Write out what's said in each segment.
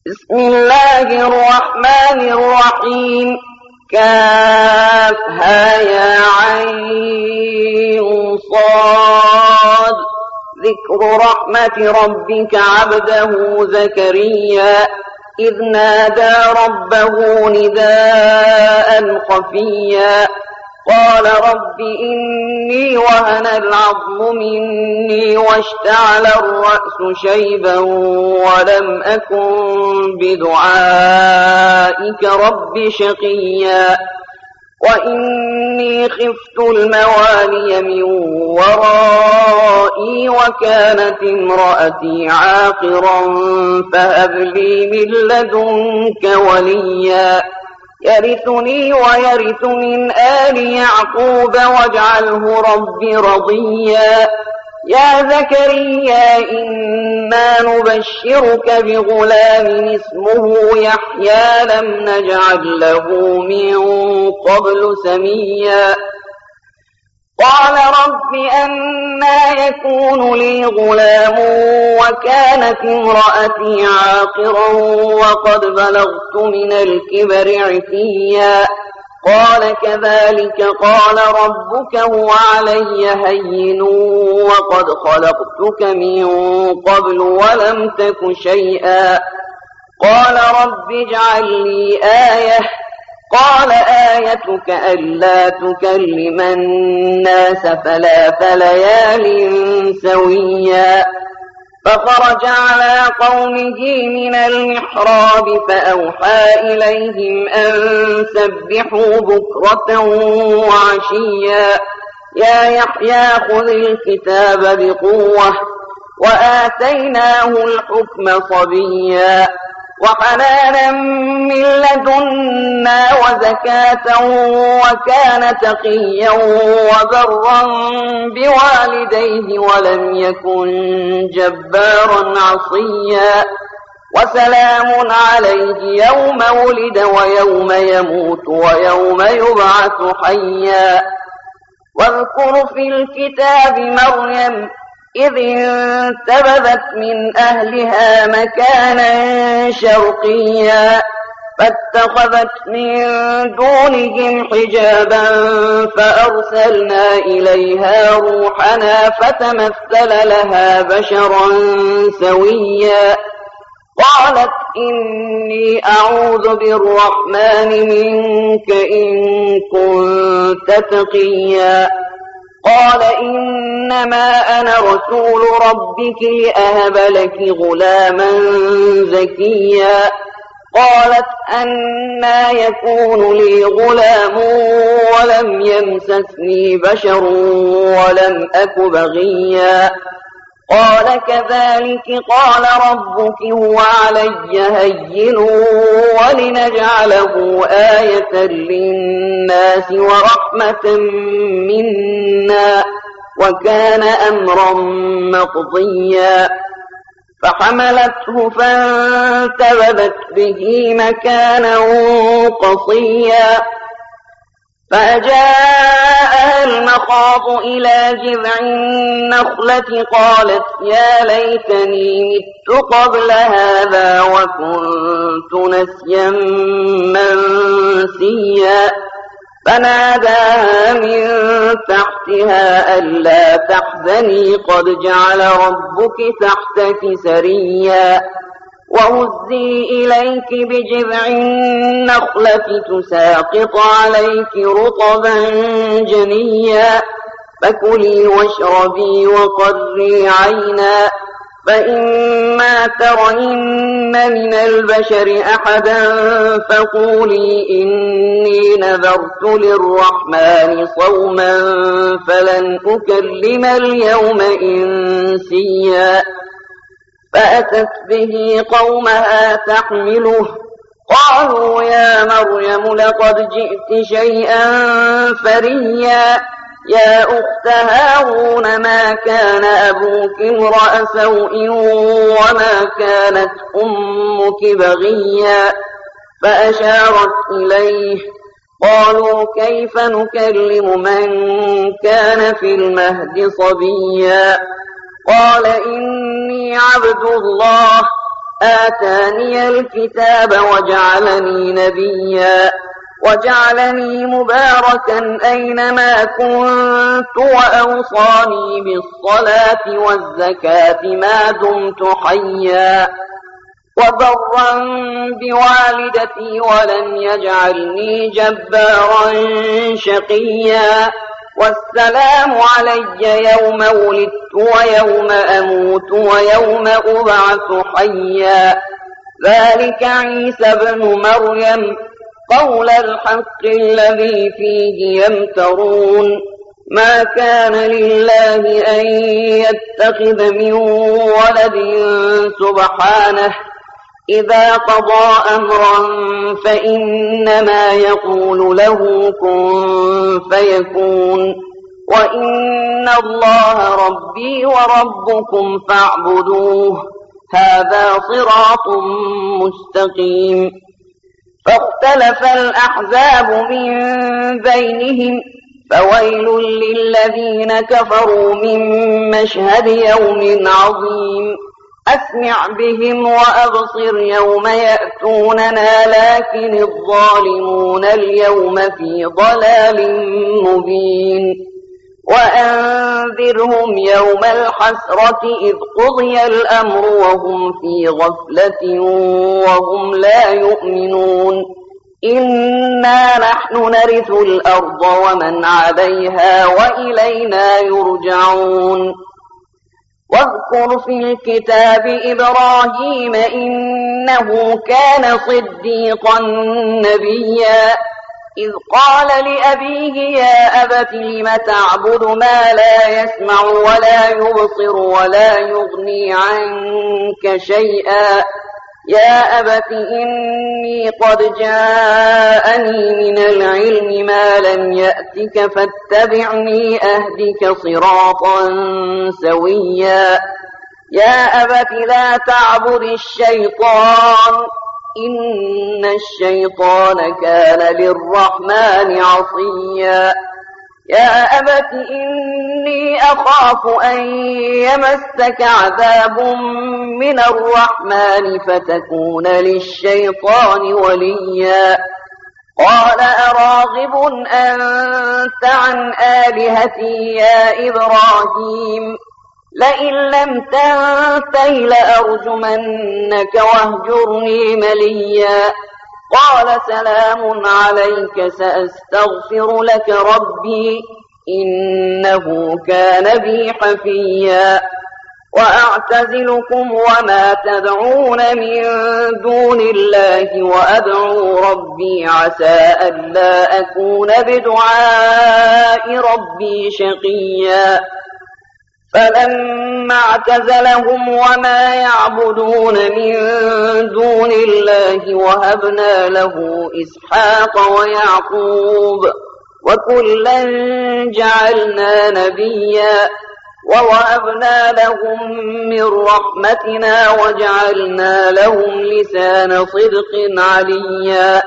بسم الله الرحمن الرحيم كافها يا عين صاد ذكر رحمة ربك عبده زكريا إذ نادى ربه نداء خفيا قال رب إني وهن العظم مني واشتعل الرأس شيبا ولم أكن بدعائك رب شقيا وإني خفت الموالي من ورائي وكانت امرأتي عاقرا فهب لي من لدنك وليا يرثني ويرث من آل يعقوب واجعله رب رضيا يا زكريا إنا نبشرك بغلام اسمه يحيى لم نجعل له من قبل سميا قال رب أنى يكون لي غلام وكانت امرأتي عاقرا وقد بلغت من الكبر عتيا قال كذلك قال ربك هو علي هين وقد خلقتك من قبل ولم تك شيئا قال رب اجعل لي آية قال آيتك ألا تكلم الناس 3 ليال سويا فخرج على قومه من المحراب فأوحى إليهم أن سبحوا بكرة وعشيا يا يحيى خذ الكتاب بقوة وآتيناه الحكم صبيا وحنانا من لدنا وزكاة وكان تقيا وبرا بوالديه ولم يكن جبارا عصيا وسلام عليه يوم ولد ويوم يموت ويوم يبعث حيا واذكر في الكتاب مريم إذ انتبذت من أهلها مكانا شرقيا فاتخذت من دونهم حجابا فأرسلنا إليها روحنا فتمثل لها بشرا سويا قالت إني أعوذ بالرحمن منك إن كنت تقيا قال إنما أنا رسول ربك لأهب لك غلاما زكيا قالت أنى يكون لي غلام ولم يمسسني بشر ولم أك بغيا قال كذلك قال ربك هو علي هين ولنجعله آية للناس ورحمة منا وكان أمرا مقضيا فحملته فانتبذت به مكانا قصيا فأجاءها المخاض إلى جذع النخلة قالت يا ليتني مت قبل هذا وكنت نسيا منسيا فناداها من تحتها ألا تحزني قد جعل ربك تحتك سريا وهزي إليك بجذع النخلة تساقط عليك رطبا جنيا فكلي واشربي وقري عينا فإما ترين من البشر أحدا فقولي إني نذرت للرحمن صوما فلن أكلم اليوم إنسيا فأتت به قومها تحمله قالوا يا مريم لقد جئت شيئا فريا يا أخت هارون ما كان أبوك امرأ سوء وما كانت أمك بغيا فأشارت إليه قالوا كيف نكلم من كان في المهد صبيا قال إني عبد الله آتاني الكتاب وجعلني نبيا وجعلني مباركا أينما كنت وأوصاني بالصلاة والزكاة ما دمت حيا وبرا بوالدتي ولم يجعلني جبارا شقيا والسلام علي يوم ولدت ويوم أموت ويوم أبعث حيا ذلك عيسى ابن مريم قول الحق الذي فيه يمترون ما كان لله أن يتخذ من ولد سبحانه إذا قضى أمرا فإنما يقول له كن فيكون وإن الله ربي وربكم فاعبدوه هذا صراط مستقيم فاختلف الأحزاب من بينهم فويل للذين كفروا من مشهد يوم عظيم أسمع بهم وأبصر يوم يأتوننا لكن الظالمون اليوم في ضلال مبين وأنذرهم يوم الحسرة إذ قضي الأمر وهم في غفلة وهم لا يؤمنون إنا نحن نرث الأرض ومن عليها وإلينا يرجعون واذكر في الكتاب إبراهيم إنه كان صديقا نبيا إذ قال لأبيه يا أبت لم تعبد ما لا يسمع ولا يبصر ولا يغني عنك شيئا يا أبت إني قد جاءني من العلم ما لم يأتك فاتبعني أهدك صراطا سويا يا أبت لا تعبد الشيطان إن الشيطان كان للرحمن عصيا يا أبت إني أخاف أن يمسك عذاب من الرحمن فتكون للشيطان وليا قال أراغب أنت عن آلهتي يا إبراهيم لئن لم تنته لأرجمنك واهجرني مليا قال سلام عليك سأستغفر لك ربي إنه كان بي حفيا وأعتزلكم وما تدعون من دون الله وأدعو ربي عسى ألا أكون بدعاء ربي شقيا فلما اعتزلهم وما يعبدون من دون الله وهبنا له إسحاق ويعقوب وكلا جعلنا نبيا ووهبنا لهم من رحمتنا وجعلنا لهم لسان صدق عليا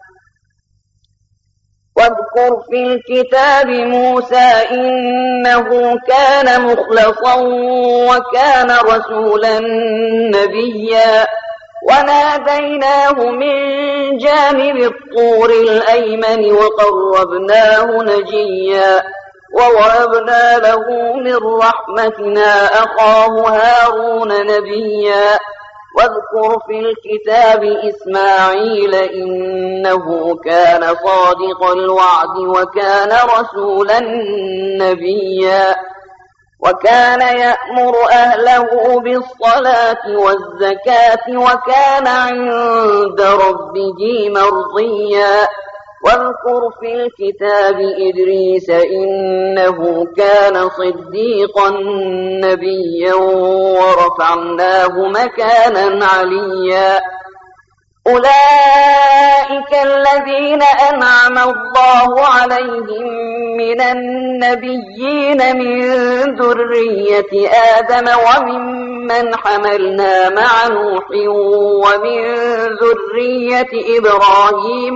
واذكر في الكتاب موسى إنه كان مخلصا وكان رسولا نبيا وناديناه من جانب الطور الأيمن وقربناه نجيا ووهبنا له من رحمتنا أخاه هارون نبيا واذكر في الكتاب إسماعيل إنه كان صادق الوعد وكان رسولا نبيا وكان يأمر أهله بالصلاة والزكاة وكان عند ربه مرضيا واذكر في الكتاب إدريس إنه كان صديقا نبيا ورفعناه مكانا عليا أولئك الذين أنعم الله عليهم من النبيين من ذرية آدم وممن حملنا مع نوح ومن ذرية إبراهيم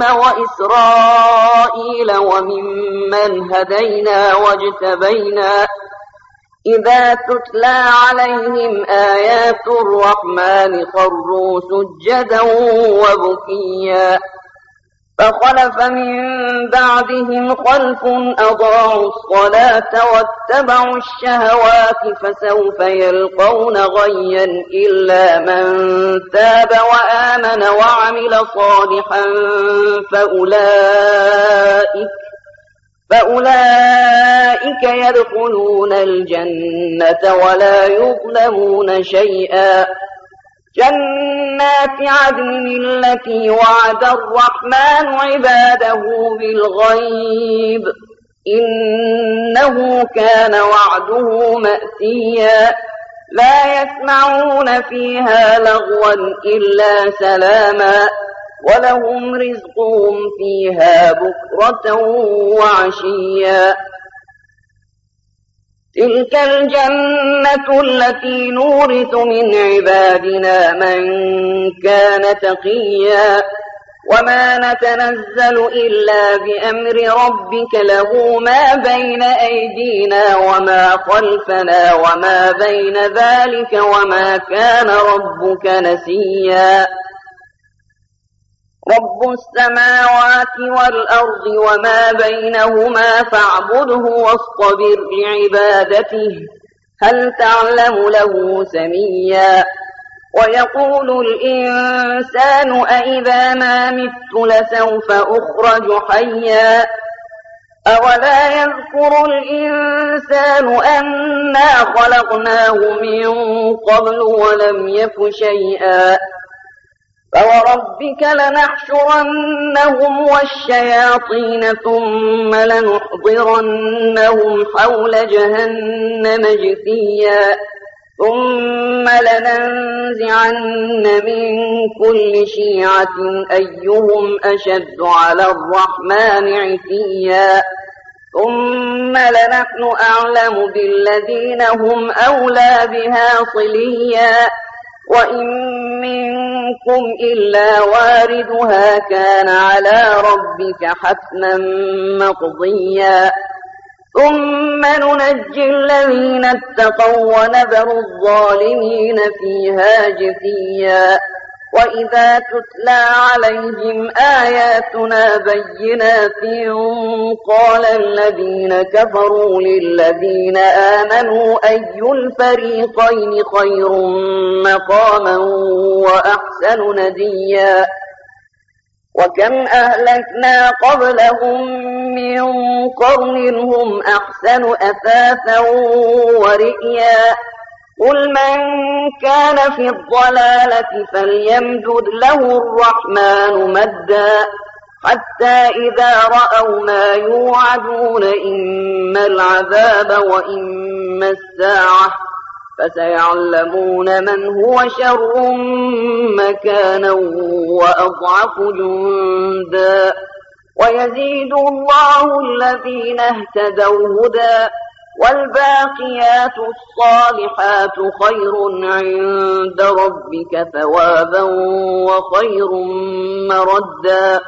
وإسرائيل وممن هدينا واجتبينا إذا تتلى عليهم آيات الرحمن خروا سجدا وبكيا فخلف من بعدهم خلف أضاعوا الصلاة واتبعوا الشهوات فسوف يلقون غيا إلا من تاب وآمن وعمل صالحا فأولئك يدخلون الجنة ولا يظلمون شيئا جنات عدن التي وعد الرحمن عباده بالغيب إنه كان وعده مأتيا لا يسمعون فيها لغوا إلا سلاما ولهم رزقهم فيها بكرة وعشيا تلك الجنة التي نورث من عبادنا من كان تقيا وما نتنزل إلا بأمر ربك له ما بين أيدينا وما خلفنا وما بين ذلك وما كان ربك نسيا رب السماوات والأرض وما بينهما فاعبده واصطبر لعبادته هل تعلم له سميا ويقول الإنسان أإذا ما مت لسوف أخرج حيا أولا يذكر الإنسان أنا خلقناه من قبل ولم يك شيئا فوربك لنحشرنهم والشياطين ثم لنحضرنهم حول جهنم جثيا ثم لننزعن من كل شيعة أيهم أشد على الرحمن عتيا ثم لنحن أعلم بالذين هم أولى بها صليا وإن منكم إلا واردها كان على ربك حتما مقضيا ثم ننجي الذين اتقوا ونذر الظالمين فيها جثيا وإذا تتلى عليهم آياتنا بينات قال الذين كفروا للذين آمنوا أي الفريقين خير مقاما وأحسن نديا وكم أهلكنا قبلهم من قرن هم أحسن أثاثا ورئيا قل من كان في الضلالة فليمدد له الرحمن مدا حتى إذا رأوا ما يوعدون إما العذاب وإما الساعة فسيعلمون من هو شر مكانا وأضعف جندا ويزيد الله الذين اهتدوا هدى والباقيات الصالحات خير عند ربك ثوابا وخير مردا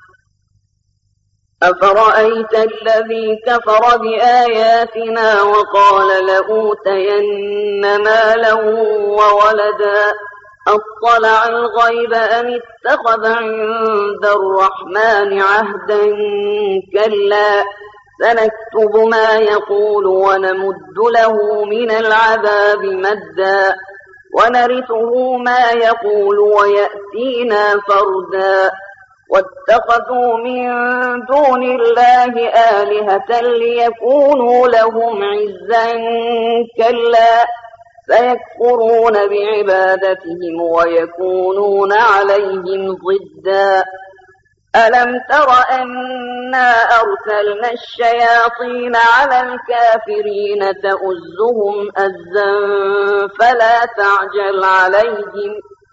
أفرأيت الذي كفر بآياتنا وقال لأوتين مالا وولدا أطلع الغيب أم اتخذ عند الرحمن عهدا كلا سنكتب ما يقول ونمد له من العذاب مدا ونرثه ما يقول ويأتينا فردا واتخذوا من دون الله آلهة ليكونوا لهم عزا كلا سيكفرون بعبادتهم ويكونون عليهم ضدا ألم تر أنا أرسلنا الشياطين على الكافرين تؤزهم أزا فلا تعجل عليهم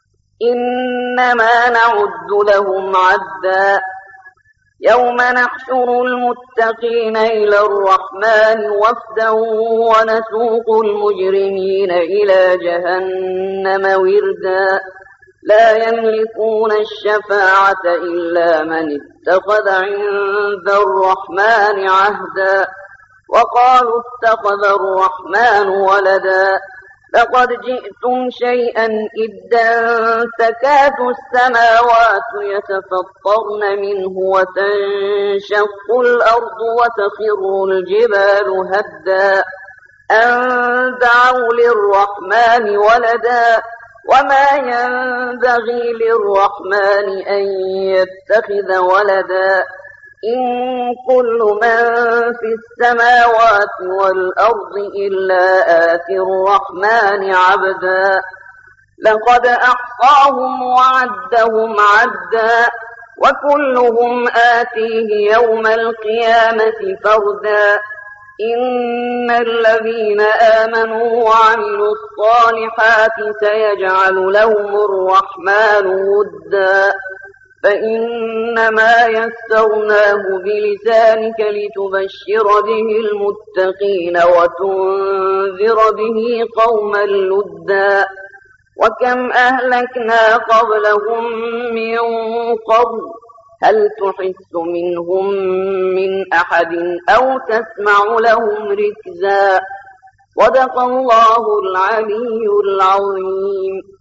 إنما نعد لهم عدا يوم نحشر المتقين إلى الرحمن وفدا ونسوق المجرمين إلى جهنم وردا لا يملكون الشفاعة إلا من اتخذ عند الرحمن عهدا وقالوا اتخذ الرحمن ولدا لقد جئتم شيئا إدا تكاد السماوات يتفطرن منه وتنشق الأرض وتخر الجبال هدا أن دعوا للرحمن ولدا وما ينبغي للرحمن أن يتخذ ولدا إن كل من في السماوات والأرض إلا آتي الرحمن عبدا لقد أحصاهم وعدهم عدا وكلهم آتيه يوم القيامة فردا إن الذين آمنوا وعملوا الصالحات سيجعل لهم الرحمن ودا فإنما يسرناه بلسانك لتبشر به المتقين وتنذر به قوما لدا وكم أهلكنا قبلهم من قرن هل تحس منهم من أحد أو تسمع لهم ركزا صدق الله العلي العظيم.